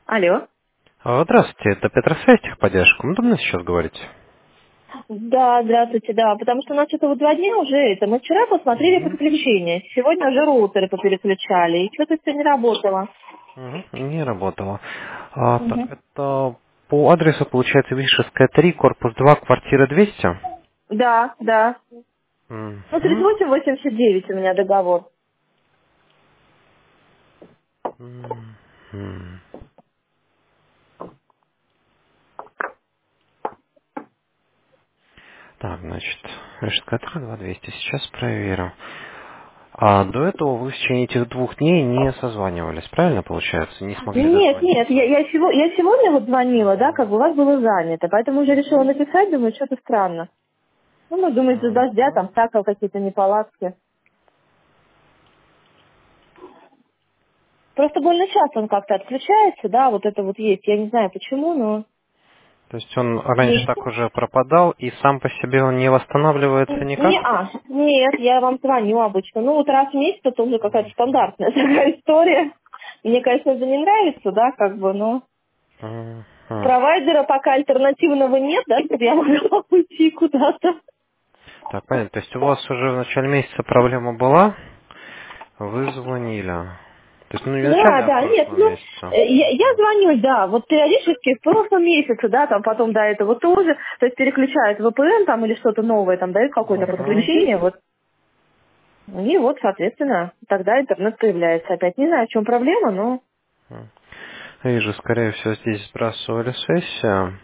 Алло. Здравствуйте, это Петросвязь, техподдержка. Удобно сейчас говорить? Да, здравствуйте, да. Потому что у нас это вот 2 дня уже это. Мы вчера посмотрели Мгм. подключение. Сегодня уже роутеры попереключали. И что-то все не работало. Мгм. Не работало. Так, Мгм. это по адресу получается Вишевская 3, корпус 2, квартира 200? Да, да. Ну, Мгм. 3889 у меня договор. Мгм. Так, значит, Вишевская 3, 2200. Сейчас проверим. А до этого вы в течение этих 2 дней не созванивались, правильно получается? Не смогли Нет, нет, дозвониться? я сегодня вот звонила, да, Мгм. как бы у вас было занято. Поэтому уже решила написать, думаю, что-то странно. Ну, думаю, из-за дождя, Мгм. там, всякого какие-то неполадки. Просто больно часто он как-то отключается, да, вот это вот есть. Я не знаю почему, но То есть он раньше есть. так уже пропадал, и сам по себе он не восстанавливается никак? Нет, я вам звоню обычно. Ну, вот раз в месяц это уже какая-то стандартная такая история. Мне, конечно, это не нравится, да, как бы, но Мгм. провайдера пока альтернативного нет, да, чтобы я могла уйти куда-то. Так, понятно. То есть у вас уже в начале месяца проблема была, вы звонили. То есть, ну, не в начале, Да, а в да, нет, прошлом ну, месяце. я звоню, да, вот периодически в прошлом месяце, да, там потом до этого тоже, то есть переключают VPN там или что-то новое, там дают какое-то Мгм. подключение, вот. И вот, соответственно, тогда интернет появляется опять. Не знаю, в чем проблема, но... Вижу, скорее всего, здесь сбрасывали сессию.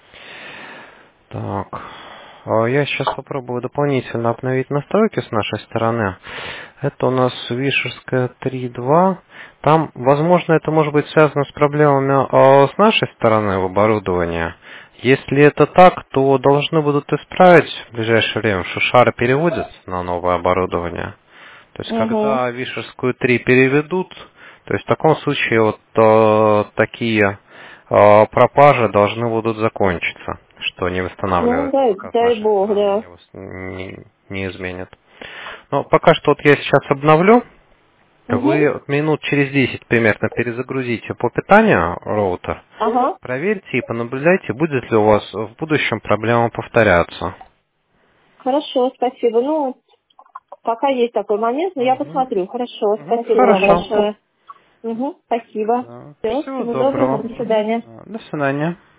Так. Я сейчас попробую дополнительно обновить настройки с нашей стороны. Это у нас Вишерская 3.2. Там, возможно, это может быть связано с проблемами с нашей стороны в оборудовании. Если это так, то должны будут исправить в ближайшее время. Шушары переводят на новое оборудование. То есть, Угу. когда Вишерскую 3 переведут, то есть в таком случае вот такие пропажи должны будут закончиться, что не Ну, восстанавливается дай, пока с дай нашей бог, стороны, да. не изменят. Но пока что вот я сейчас обновлю. Угу. Вы минут через 10 примерно перезагрузите по питанию роутер, Ага. проверьте и понаблюдайте, будет ли у вас в будущем проблема повторяться. Хорошо, спасибо. Ну, пока есть такой момент, но я Мгм. посмотрю. Хорошо, Ну, спасибо вам хорошо. большое. Угу, спасибо. Да. Все, Всего всего доброго, доброго. до свидания. До свидания.